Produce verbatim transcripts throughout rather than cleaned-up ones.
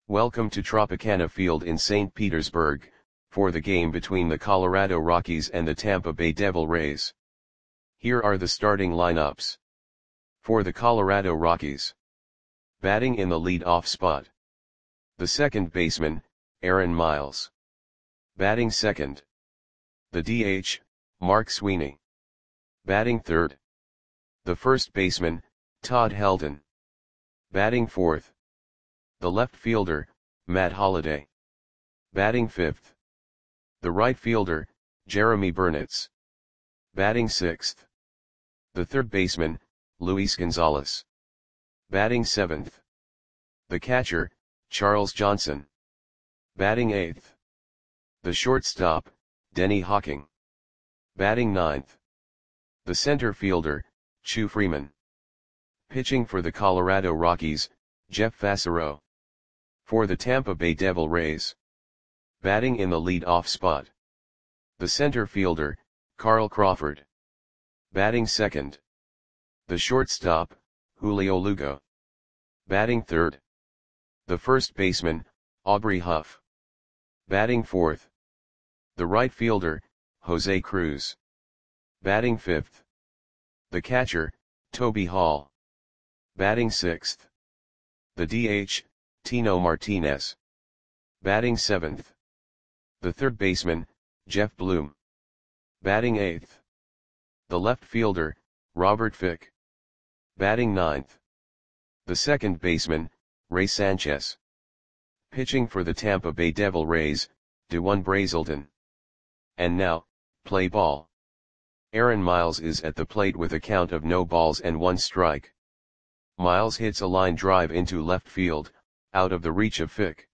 Welcome to Tropicana Field in Saint Petersburg, for the game between the Colorado Rockies and the Tampa Bay Devil Rays. Here are the starting lineups. For the Colorado Rockies. Batting in the lead-off spot. The second baseman, Aaron Miles. Batting second. The D H, Mark Sweeney. Batting third. The first baseman, Todd Helton. Batting fourth. The left fielder, Matt Holliday. Batting fifth. The right fielder, Jeremy Burnitz. Batting sixth. The third baseman, Luis Gonzalez. Batting seventh. The catcher, Charles Johnson. Batting eighth. The shortstop, Denny Hawking. Batting ninth. The center fielder, Chu Freeman. Pitching for the Colorado Rockies, Jeff Fassero. For the Tampa Bay Devil Rays. Batting in the lead-off spot. The center fielder, Carl Crawford. Batting second. The shortstop, Julio Lugo. Batting third. The first baseman, Aubrey Huff. Batting fourth. The right fielder, Jose Cruz. Batting fifth. The catcher, Toby Hall. Batting sixth. The D H, Tino Martinez. Batting seventh. The third baseman, Jeff Bloom. Batting eighth. The left fielder, Robert Fick. Batting ninth. The second baseman, Ray Sanchez. Pitching for the Tampa Bay Devil Rays, Dwan Brazelton. And now, play ball. Aaron Miles is at the plate with a count of no balls and one strike. Miles hits a line drive into left field, out of the reach of Fick.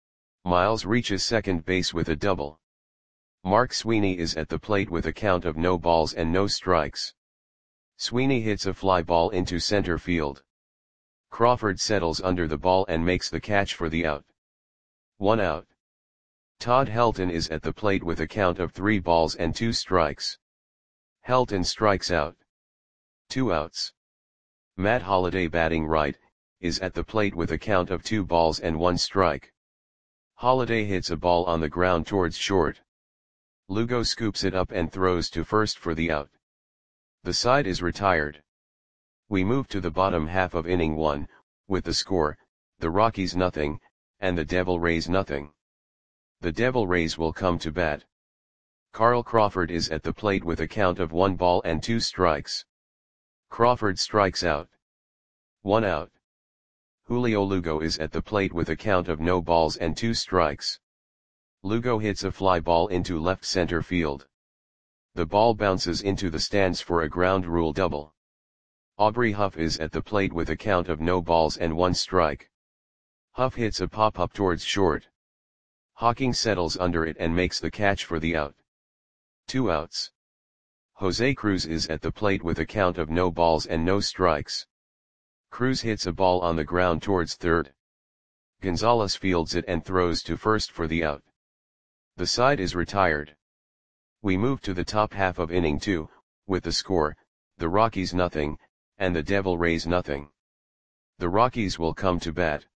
Miles reaches second base with a double. Mark Sweeney is at the plate with a count of no balls and no strikes. Sweeney hits a fly ball into center field. Crawford settles under the ball and makes the catch for the out. One out. Todd Helton is at the plate with a count of three balls and two strikes. Helton strikes out. Two outs. Matt Holliday, batting right, is at the plate with a count of two balls and one strike. Holliday hits a ball on the ground towards short. Lugo scoops it up and throws to first for the out. The side is retired. We move to the bottom half of inning one, with the score, the Rockies nothing, and the Devil Rays nothing. The Devil Rays will come to bat. Carl Crawford is at the plate with a count of one ball and two strikes. Crawford strikes out. One out. Julio Lugo is at the plate with a count of no balls and two strikes. Lugo hits a fly ball into left center field. The ball bounces into the stands for a ground rule double. Aubrey Huff is at the plate with a count of no balls and one strike. Huff hits a pop-up towards short. Hawking settles under it and makes the catch for the out. Two outs. Jose Cruz is at the plate with a count of no balls and no strikes. Cruz hits a ball on the ground towards third. Gonzalez fields it and throws to first for the out. The side is retired. We move to the top half of inning two, with the score, the Rockies nothing, and the Devil Rays nothing. The Rockies will come to bat.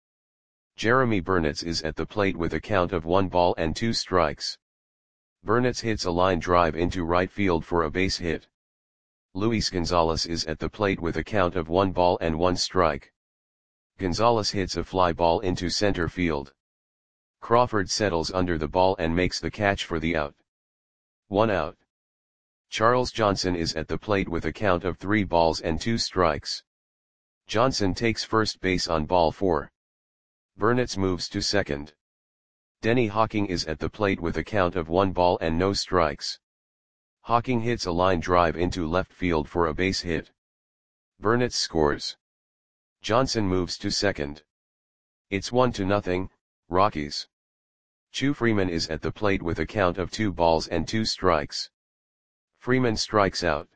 Jeremy Burnitz is at the plate with a count of one ball and two strikes. Burnitz hits a line drive into right field for a base hit. Luis Gonzalez is at the plate with a count of one ball and one strike. Gonzalez hits a fly ball into center field. Crawford settles under the ball and makes the catch for the out. One out. Charles Johnson is at the plate with a count of three balls and two strikes. Johnson takes first base on ball four. Burnitz moves to second. Denny Hawking is at the plate with a count of one ball and no strikes. Hawking hits a line drive into left field for a base hit. Burnitz scores. Johnson moves to second. It's one to nothing, Rockies. Chu Freeman is at the plate with a count of two balls and two strikes. Freeman strikes out.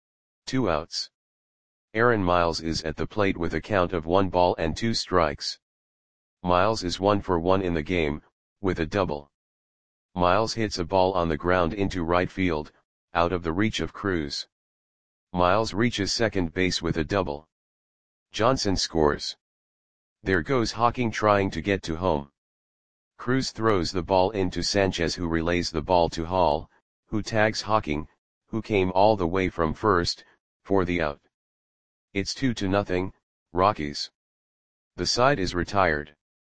Two outs. Aaron Miles is at the plate with a count of one ball and two strikes. Miles is one for one in the game, with a double. Miles hits a ball on the ground into right field, out of the reach of Cruz. Miles reaches second base with a double. Johnson scores. There goes Hawking trying to get to home. Cruz throws the ball into Sanchez, who relays the ball to Hall, who tags Hawking, who came all the way from first, for the out. It's two to nothing, Rockies. The side is retired.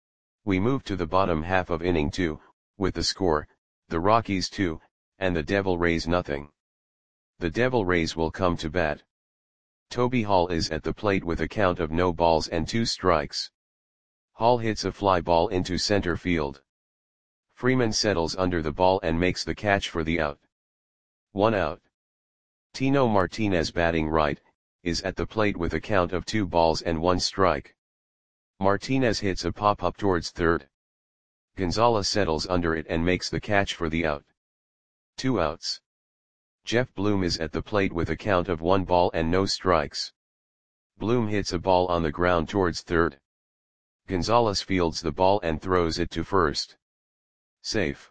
We move to the bottom half of inning two, with the score, the Rockies two, and the Devil Rays nothing. The Devil Rays will come to bat. Toby Hall is at the plate with a count of no balls and two strikes. Hall hits a fly ball into center field. Freeman settles under the ball and makes the catch for the out. One out. Tino Martinez, batting right, is at the plate with a count of two balls and one strike. Martinez hits a pop-up towards third. Gonzalez settles under it and makes the catch for the out. Two outs. Jeff Bloom is at the plate with a count of one ball and no strikes. Bloom hits a ball on the ground towards third. Gonzalez fields the ball and throws it to first. Safe.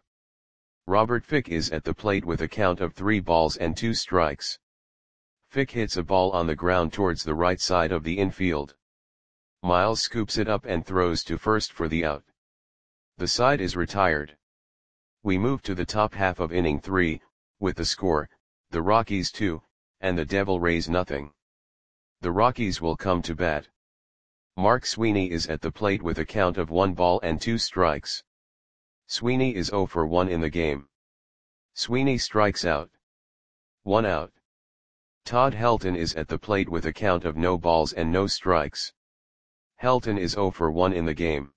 Robert Fick is at the plate with a count of three balls and two strikes. Fick hits a ball on the ground towards the right side of the infield. Miles scoops it up and throws to first for the out. The side is retired. We move to the top half of inning three, with the score, the Rockies two, and the Devil Rays nothing. The Rockies will come to bat. Mark Sweeney is at the plate with a count of one ball and two strikes. Sweeney is zero for one in the game. Sweeney strikes out. One out. Todd Helton is at the plate with a count of no balls and no strikes. Helton is zero for one in the game.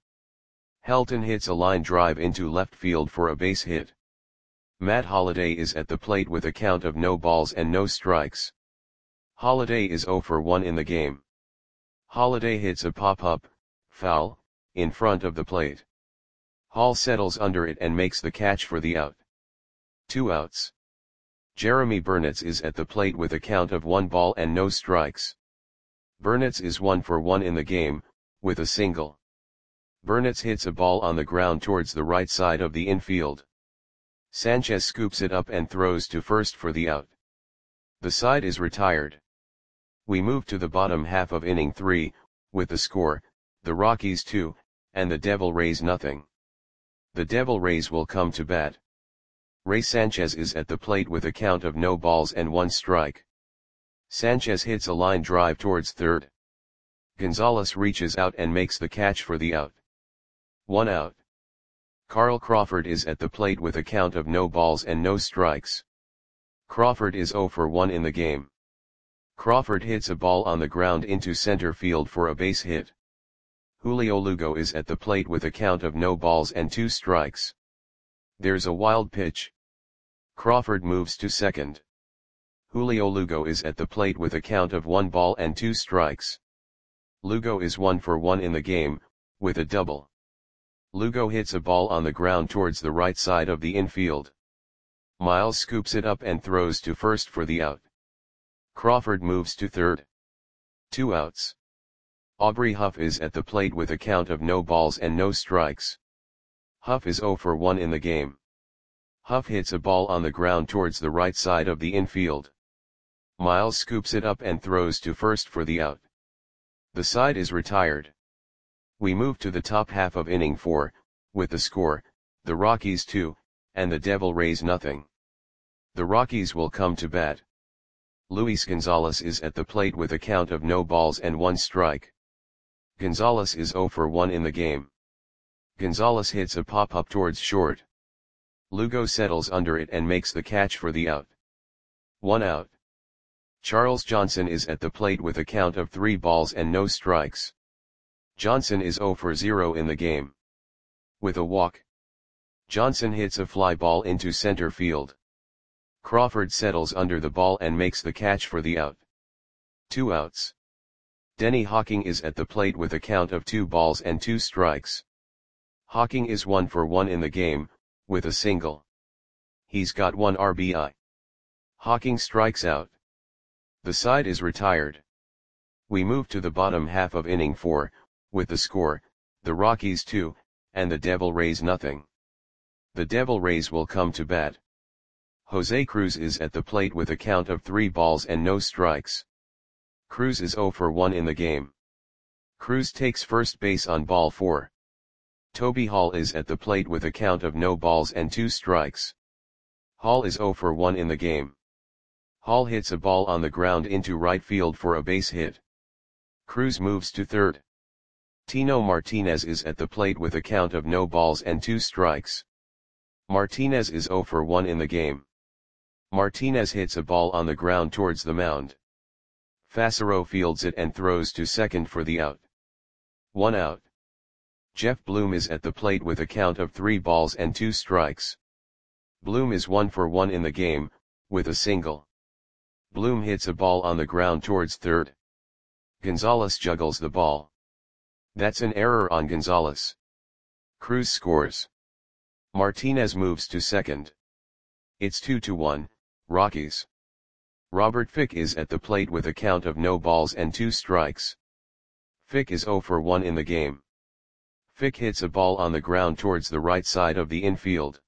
Helton hits a line drive into left field for a base hit. Matt Holliday is at the plate with a count of no balls and no strikes. Holliday is zero for one in the game. Holliday hits a pop-up, foul, in front of the plate. Hall settles under it and makes the catch for the out. Two outs. Jeremy Burnitz is at the plate with a count of one ball and no strikes. Burnitz is one for one in the game, with a single. Burnitz hits a ball on the ground towards the right side of the infield. Sanchez scoops it up and throws to first for the out. The side is retired. We move to the bottom half of inning three, with the score, the Rockies two, and the Devil Rays nothing. The Devil Rays will come to bat. Ray Sanchez is at the plate with a count of no balls and one strike. Sanchez hits a line drive towards third. Gonzalez reaches out and makes the catch for the out. One out. Carl Crawford is at the plate with a count of no balls and no strikes. Crawford is zero for one in the game. Crawford hits a ball on the ground into center field for a base hit. Julio Lugo is at the plate with a count of no balls and two strikes. There's a wild pitch. Crawford moves to second. Julio Lugo is at the plate with a count of one ball and two strikes. Lugo is one for one in the game, with a double. Lugo hits a ball on the ground towards the right side of the infield. Miles scoops it up and throws to first for the out. Crawford moves to third. Two outs. Aubrey Huff is at the plate with a count of no balls and no strikes. Huff is zero for one in the game. Huff hits a ball on the ground towards the right side of the infield. Miles scoops it up and throws to first for the out. The side is retired. We move to the top half of inning four, with the score, the Rockies two, and the Devil Rays nothing. The Rockies will come to bat. Luis Gonzalez is at the plate with a count of no balls and one strike. Gonzalez is zero for one in the game. Gonzalez hits a pop-up towards short. Lugo settles under it and makes the catch for the out. One out. Charles Johnson is at the plate with a count of three balls and no strikes. Johnson is zero for zero in the game. With a walk. Johnson hits a fly ball into center field. Crawford settles under the ball and makes the catch for the out. Two outs. Denny Hawking is at the plate with a count of two balls and two strikes. Hawking is one for one in the game, with a single. He's got one R B I. Hawking strikes out. The side is retired. We move to the bottom half of inning four, with the score, the Rockies two, and the Devil Rays nothing. The Devil Rays will come to bat. Jose Cruz is at the plate with a count of three balls and no strikes. Cruz is zero for one in the game. Cruz takes first base on ball four. Toby Hall is at the plate with a count of no balls and two strikes. Hall is zero for one in the game. Hall hits a ball on the ground into right field for a base hit. Cruz moves to third. Tino Martinez is at the plate with a count of no balls and two strikes. Martinez is zero for one in the game. Martinez hits a ball on the ground towards the mound. Fassero fields it and throws to second for the out. One out. Jeff Bloom is at the plate with a count of three balls and two strikes. Bloom is one for one in the game, with a single. Bloom hits a ball on the ground towards third. Gonzalez juggles the ball. That's an error on Gonzalez. Cruz scores. Martinez moves to second. It's two to one, Rockies. Robert Fick is at the plate with a count of no balls and two strikes. Fick is zero for one in the game. Fick hits a ball on the ground towards the right side of the infield.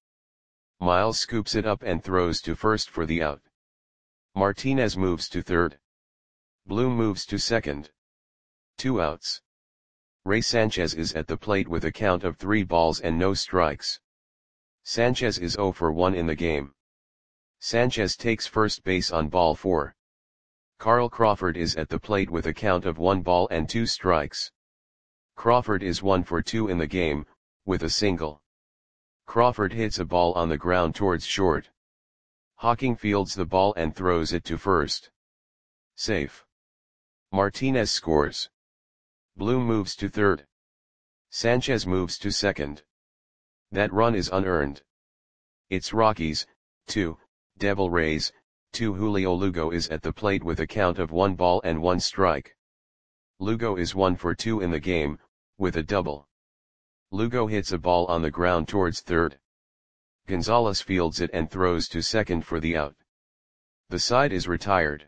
Miles scoops it up and throws to first for the out. Martinez moves to third. Bloom moves to second. Two outs. Ray Sanchez is at the plate with a count of three balls and no strikes. Sanchez is zero for one in the game. Sanchez takes first base on ball four. Carl Crawford is at the plate with a count of one ball and two strikes. Crawford is one for two in the game, with a single. Crawford hits a ball on the ground towards short. Hawking fields the ball and throws it to first. Safe. Martinez scores. Bloom moves to third. Sanchez moves to second. That run is unearned. It's Rockies, two, Devil Rays, two. Julio Lugo is at the plate with a count of one ball and one strike. Lugo is one for two in the game, with a double. Lugo hits a ball on the ground towards third. Gonzalez fields it and throws to second for the out. The side is retired.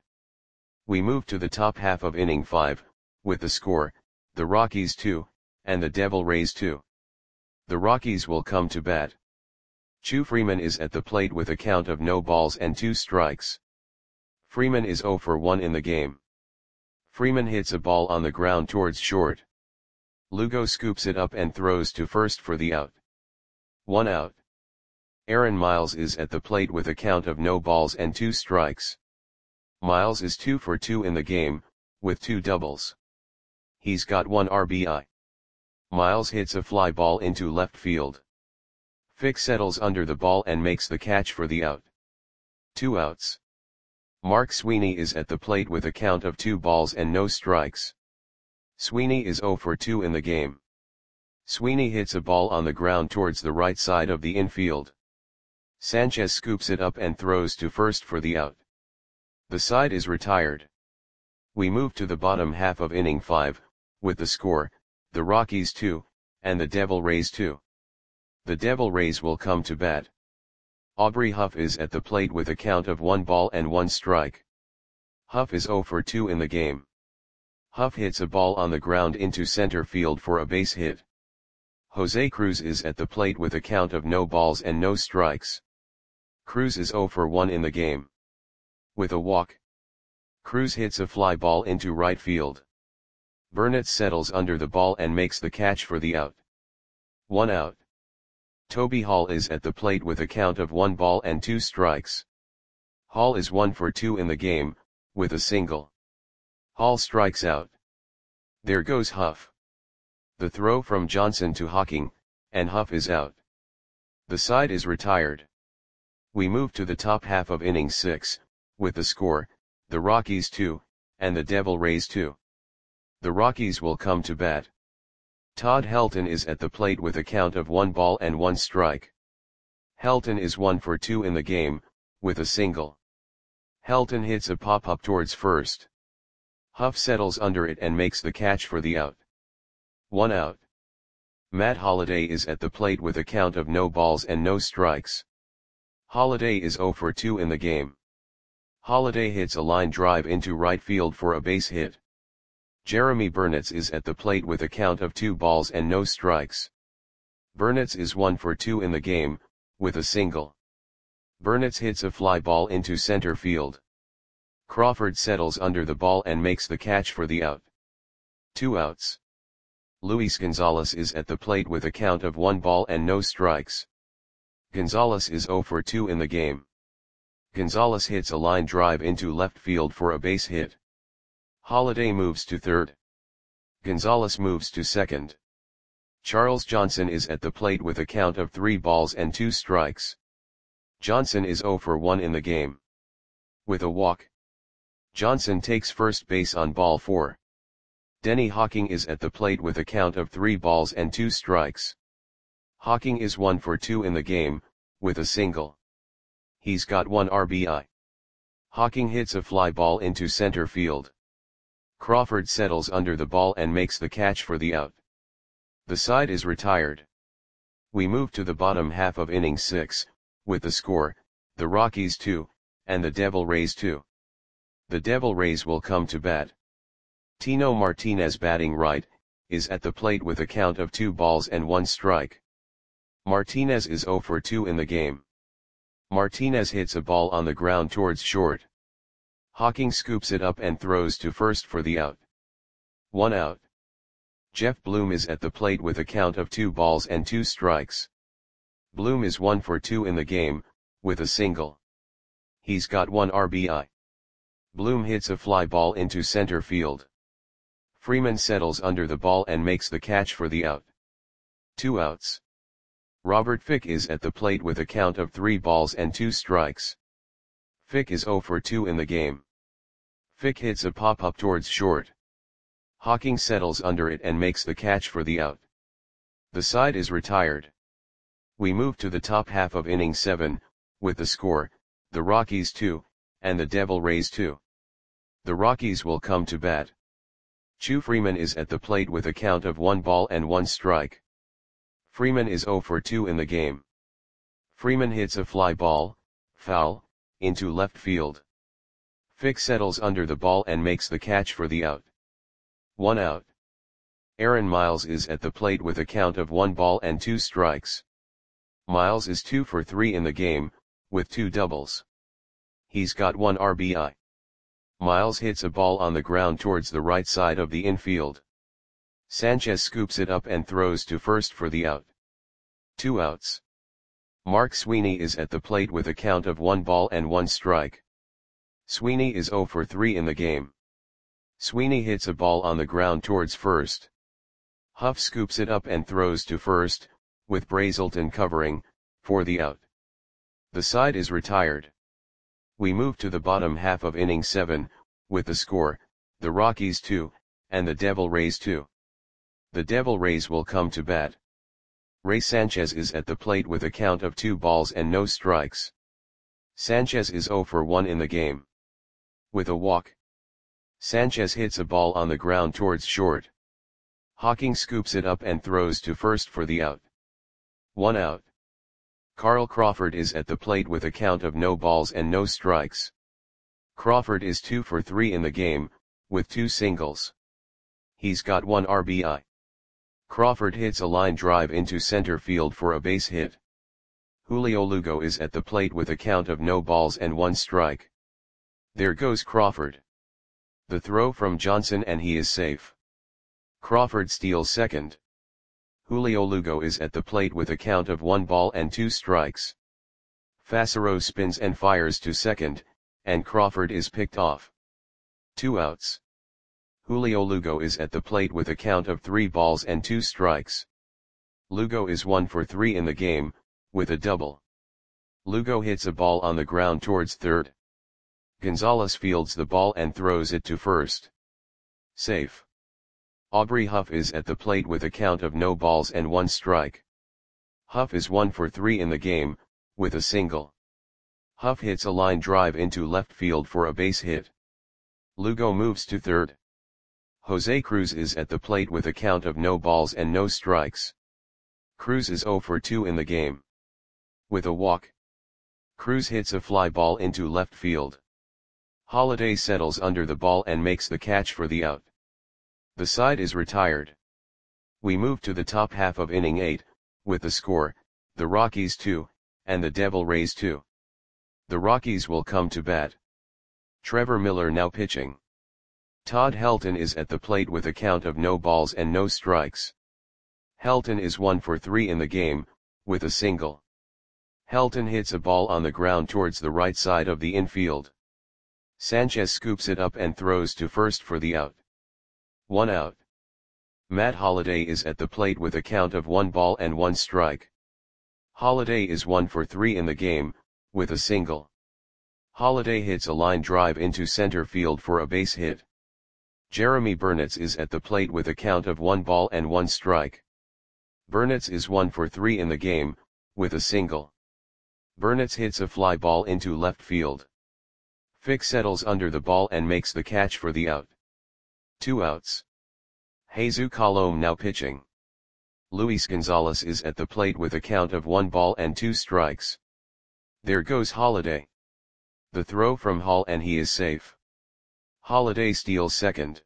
We move to the top half of inning five, with the score, the Rockies two, and the Devil Rays two. The Rockies will come to bat. Chu Freeman is at the plate with a count of no balls and two strikes. Freeman is zero for one in the game. Freeman hits a ball on the ground towards short. Lugo scoops it up and throws to first for the out. One out. Aaron Miles is at the plate with a count of no balls and two strikes. Miles is two for two in the game, with two doubles. He's got one R B I. Miles hits a fly ball into left field. Fick settles under the ball and makes the catch for the out. Two outs. Mark Sweeney is at the plate with a count of two balls and no strikes. Sweeney is zero for two in the game. Sweeney hits a ball on the ground towards the right side of the infield. Sanchez scoops it up and throws to first for the out. The side is retired. We move to the bottom half of inning five, with the score, the Rockies two, and the Devil Rays two. The Devil Rays will come to bat. Aubrey Huff is at the plate with a count of one ball and one strike. Huff is zero for two in the game. Huff hits a ball on the ground into center field for a base hit. Jose Cruz is at the plate with a count of no balls and no strikes. Cruz is zero for one in the game. With a walk. Cruz hits a fly ball into right field. Burnett settles under the ball and makes the catch for the out. One out. Toby Hall is at the plate with a count of one ball and two strikes. Hall is one for two in the game, with a single. Hall strikes out. There goes Huff. The throw from Johnson to Hawking, and Huff is out. The side is retired. We move to the top half of inning six, with the score, the Rockies two, and the Devil Rays two. The Rockies will come to bat. Todd Helton is at the plate with a count of one ball and one strike. Helton is one for two in the game, with a single. Helton hits a pop-up towards first. Huff settles under it and makes the catch for the out. One out. Matt Holliday is at the plate with a count of no balls and no strikes. Holliday is zero for two in the game. Holliday hits a line drive into right field for a base hit. Jeremy Burnett is at the plate with a count of two balls and no strikes. Burnett is one for two in the game, with a single. Burnett hits a fly ball into center field. Crawford settles under the ball and makes the catch for the out. Two outs. Luis Gonzalez is at the plate with a count of one ball and no strikes. Gonzalez is zero for two in the game. Gonzalez hits a line drive into left field for a base hit. Holliday moves to third. Gonzalez moves to second. Charles Johnson is at the plate with a count of three balls and two strikes. Johnson is zero for one in the game. With a walk, Johnson takes first base on ball four. Denny Hawking is at the plate with a count of three balls and two strikes. Hawking is one for two in the game, with a single. He's got one R B I. Hawking hits a fly ball into center field. Crawford settles under the ball and makes the catch for the out. The side is retired. We move to the bottom half of inning six, with the score, the Rockies two, and the Devil Rays two. The Devil Rays will come to bat. Tino Martinez, batting right, is at the plate with a count of two balls and one strike. Martinez is zero for two in the game. Martinez hits a ball on the ground towards short. Hawking scoops it up and throws to first for the out. One out. Jeff Bloom is at the plate with a count of two balls and two strikes. Bloom is one for two in the game, with a single. He's got one R B I. Bloom hits a fly ball into center field. Freeman settles under the ball and makes the catch for the out. Two outs. Robert Fick is at the plate with a count of three balls and two strikes. Fick is zero for two in the game. Fick hits a pop-up towards short. Hawking settles under it and makes the catch for the out. The side is retired. We move to the top half of inning seven, with the score, the Rockies two, and the Devil Rays two. The Rockies will come to bat. Chu Freeman is at the plate with a count of one ball and one strike. Freeman is zero for two in the game. Freeman hits a fly ball, foul, into left field. Fick settles under the ball and makes the catch for the out. One out. Aaron Miles is at the plate with a count of one ball and two strikes. Miles is two for three in the game, with two doubles. He's got one R B I. Miles hits a ball on the ground towards the right side of the infield. Sanchez scoops it up and throws to first for the out. Two outs. Mark Sweeney is at the plate with a count of one ball and one strike. Sweeney is zero for three in the game. Sweeney hits a ball on the ground towards first. Huff scoops it up and throws to first, with Brazelton covering, for the out. The side is retired. We move to the bottom half of inning seven, with the score, the Rockies two, and the Devil Rays two. The Devil Rays will come to bat. Ray Sanchez is at the plate with a count of two balls and no strikes. Sanchez is zero for one in the game. With a walk, Sanchez hits a ball on the ground towards short. Hawking scoops it up and throws to first for the out. One out. Carl Crawford is at the plate with a count of no balls and no strikes. Crawford is two for three in the game, with two singles. He's got one R B I. Crawford hits a line drive into center field for a base hit. Julio Lugo is at the plate with a count of no balls and one strike. There goes Crawford. The throw from Johnson and he is safe. Crawford steals second. Julio Lugo is at the plate with a count of one ball and two strikes. Fassero spins and fires to second, and Crawford is picked off. Two outs. Julio Lugo is at the plate with a count of three balls and two strikes. Lugo is one for three in the game, with a double. Lugo hits a ball on the ground towards third. Gonzalez fields the ball and throws it to first. Safe. Aubrey Huff is at the plate with a count of no balls and one strike. Huff is one for three in the game, with a single. Huff hits a line drive into left field for a base hit. Lugo moves to third. Jose Cruz is at the plate with a count of no balls and no strikes. Cruz is zero for two in the game. With a walk, Cruz hits a fly ball into left field. Holliday settles under the ball and makes the catch for the out. The side is retired. We move to the top half of inning eight, with the score, the Rockies two, and the Devil Rays two. The Rockies will come to bat. Trevor Miller now pitching. Todd Helton is at the plate with a count of no balls and no strikes. Helton is one for three in the game, with a single. Helton hits a ball on the ground towards the right side of the infield. Sanchez scoops it up and throws to first for the out. One out. Matt Holliday is at the plate with a count of one ball and one strike. Holliday is one for three in the game, with a single. Holliday hits a line drive into center field for a base hit. Jeremy Burnitz is at the plate with a count of one ball and one strike. Burnitz is one for three in the game, with a single. Burnitz hits a fly ball into left field. Fick settles under the ball and makes the catch for the out. Two outs. Jesus Colom now pitching. Luis Gonzalez is at the plate with a count of one ball and two strikes. There goes Holliday. The throw from Hall and he is safe. Holliday steals second.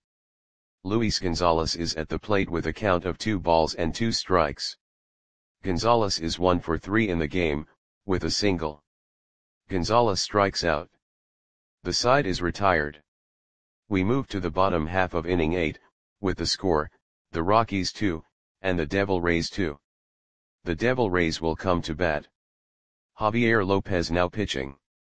Luis Gonzalez is at the plate with a count of two balls and two strikes. Gonzalez is one for three in the game, with a single. Gonzalez strikes out. The side is retired. We move to the bottom half of inning eight, with the score, the Rockies two, and the Devil Rays two. The Devil Rays will come to bat. Javier Lopez now pitching.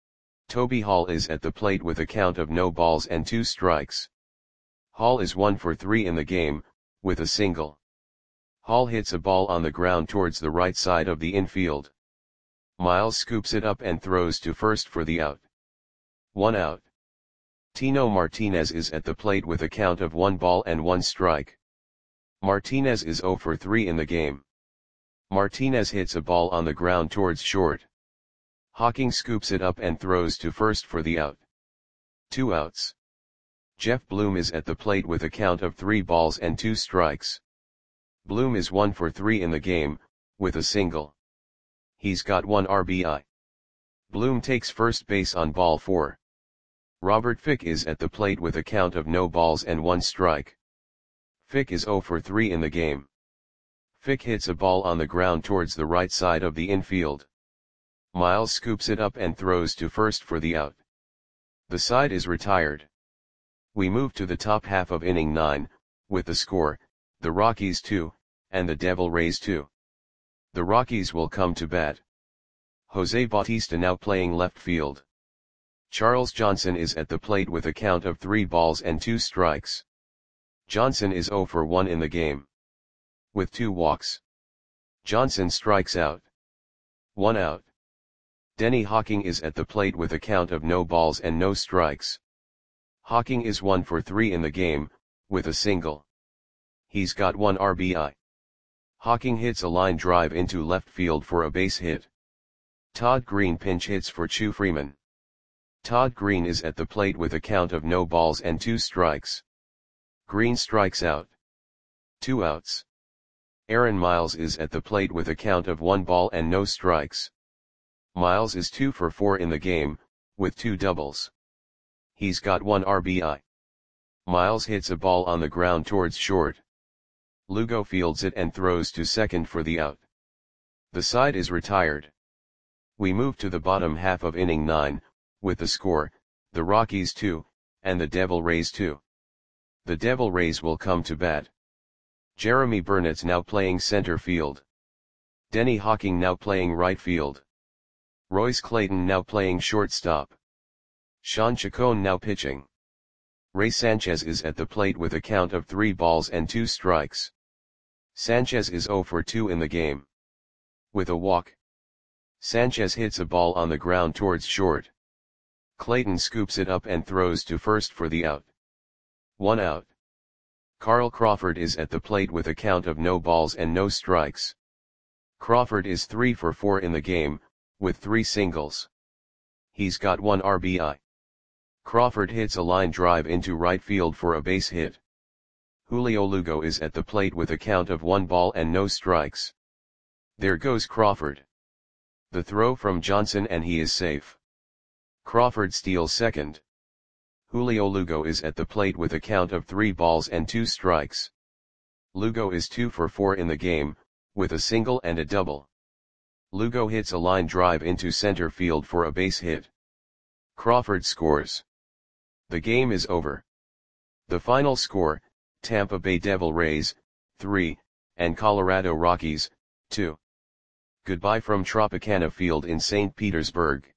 Toby Hall is at the plate with a count of no balls and two strikes. Hall is one for three in the game, with a single. Hall hits a ball on the ground towards the right side of the infield. Miles scoops it up and throws to first for the out. One out. Tino Martinez is at the plate with a count of one ball and one strike. Martinez is zero for three in the game. Martinez hits a ball on the ground towards short. Hawking scoops it up and throws to first for the out. Two outs. Jeff Bloom is at the plate with a count of three balls and two strikes. Bloom is one for three in the game, with a single. He's got one R B I. Bloom takes first base on ball four. Robert Fick is at the plate with a count of no balls and one strike. Fick is zero for three in the game. Fick hits a ball on the ground towards the right side of the infield. Miles scoops it up and throws to first for the out. The side is retired. We move to the top half of inning nine, with the score, the Rockies two, and the Devil Rays two. The Rockies will come to bat. Jose Bautista now playing left field. Charles Johnson is at the plate with a count of three balls and two strikes. Johnson is zero for one in the game. With two walks. Johnson strikes out. One out. Denny Hawking is at the plate with a count of no balls and no strikes. Hawking is one for three in the game, with a single. He's got one R B I. Hawking hits a line drive into left field for a base hit. Todd Green pinch hits for Chu Freeman. Todd Green is at the plate with a count of no balls and two strikes. Green strikes out. Two outs. Aaron Miles is at the plate with a count of one ball and no strikes. Miles is two for four in the game, with two doubles. He's got one R B I. Miles hits a ball on the ground towards short. Lugo fields it and throws to second for the out. The side is retired. We move to the bottom half of inning nine, with the score, the Rockies two, and the Devil Rays two. The Devil Rays will come to bat. Jeremy Burnitz now playing center field. Denny Hawking now playing right field. Royce Clayton now playing shortstop. Sean Chacon now pitching. Ray Sanchez is at the plate with a count of three balls and two strikes. Sanchez is zero for two in the game. With a walk. Sanchez hits a ball on the ground towards short. Clayton scoops it up and throws to first for the out. One out. Carl Crawford is at the plate with a count of no balls and no strikes. Crawford is three for four in the game, with three singles. He's got one R B I. Crawford hits a line drive into right field for a base hit. Julio Lugo is at the plate with a count of one ball and no strikes. There goes Crawford. The throw from Johnson and he is safe. Crawford steals second. Julio Lugo is at the plate with a count of three balls and two strikes. Lugo is two for four in the game, with a single and a double. Lugo hits a line drive into center field for a base hit. Crawford scores. The game is over. The final score, Tampa Bay Devil Rays, three, and Colorado Rockies, two. Goodbye from Tropicana Field in Saint Petersburg.